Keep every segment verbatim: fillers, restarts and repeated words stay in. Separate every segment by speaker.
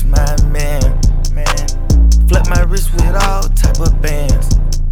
Speaker 1: that's my man, man. Flip my wrist with all type of bands,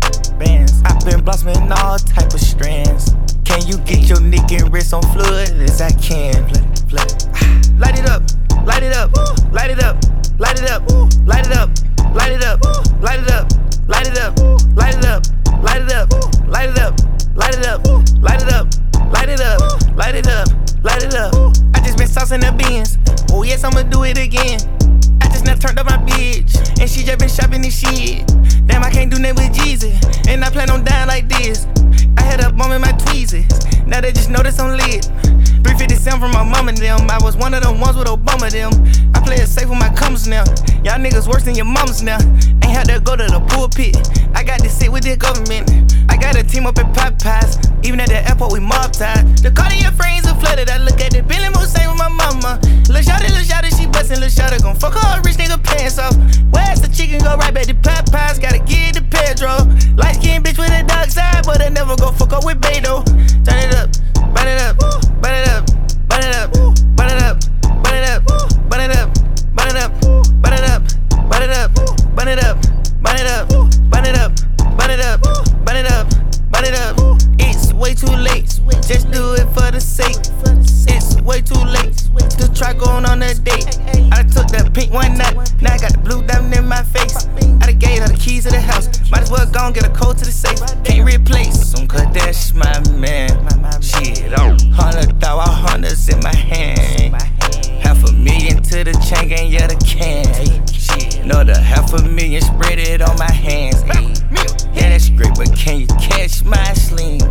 Speaker 1: bands. I've been blossoming all type of strands. Can you get your neck and wrist on fluid as I can? Flip, flip. Light it up, light it up, light it up, light it up, light it up, light it up, light it up, light it up, light it up, light it up, light it up, light it up, light it up, light it up, light it up, light it up. I just been saucing the beans. Oh yes, I'ma do it again. I just now turned up my bitch, and she just been shopping this shit. Damn, I can't do nothing with Jesus, and I plan on dying like this. I had a bomb in my tweezers, now they just know that I'm lit. three fifty-seven from my mama and them. I was one of them ones with Obama them. I play it safe with my commas now. Y'all niggas worse than your mamas now. Ain't had to go to the pulpit. I got to sit with the government. I got a team up at Popeyes. Even at the airport we mob tied. The Cartier frames are flooded. I look at the Billy Moussain with my mama. Lil' shawty, lil' shawty, she bustin', lil' shawty gon' fuck her rich nigga pants off. Where's the chicken go right back to Popeyes? Gotta get the Pedro. Light skin bitch with a dark side, but I never gon' fuck up with Beto. Turn it up, burn it up, burn it up, burn it up, burn it up, burn it up, burn it up, burn it up, burn it up, burn it up, burn it up, burn it up, burn it up, burn it up, burn it up, burn it up. It's way too late, just do it for the sake. It's way too late to try going on a date. I took that pink one night, now I got the blue diamond in my face. I done gave her the keys to the house, might as well go and get a code to the safe. Can't replace him, cause that's my man. Shit, oh, hundred thousand hundreds in my hand. Half a million to the chain gang, yeah, the can. Shit, another half a million, spread it on my hands. Yeah, that's great, but can you catch my sling?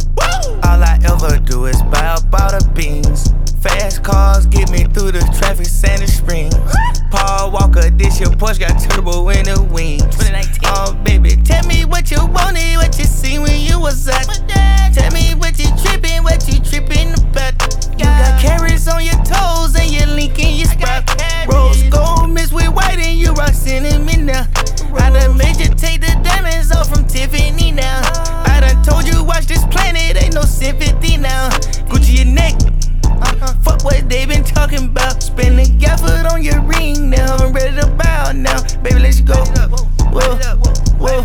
Speaker 1: All I ever do is buy up all the beans. Fast cars get me through the traffic, Sandy Springs. Paul Walker, this your Porsche got turbo in the wings. Oh baby, tell me what you wanted, what you seen when you was at. Tell me what you trippin', what you trippin' about. You got carrots on your toes and your link in your spot. Rose gold mixed with white and you rock cinnamon now. I done made you take the diamonds off from Tiffany now. I done told you watch this planet, ain't no sympathy now. Gucci your neck, uh-huh. Fuck what they been talking about. Spin the gafford on your ring now. I'm ready to bow now. Baby, let's go. Whoa, whoa,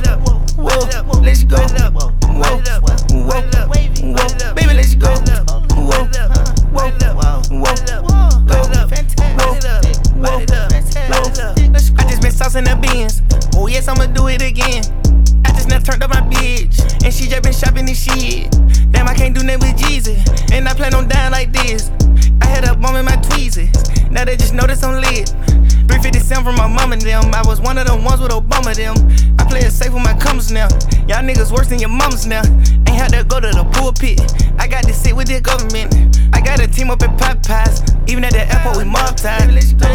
Speaker 1: whoa, let's go. Whoa, whoa, whoa, baby, let's go. Whoa, whoa, whoa, I just been saucing the beans. Oh yes, I'ma do it again. I just now turned up my bitch, and she just been shopping this shit. Damn, I can't do nothing with Jesus, and I plan on dying like this. I had a bomb in my tweezers, now they just know that I'm lit. three fifty-seven from my mama and them. I was one of them ones with Obama them. I play it safe with my commas now. Y'all niggas worse than your mamas now. Ain't had to go to the pulpit. I got to sit with the government. I got a team up at Popeyes. Even at the airport we mob tied.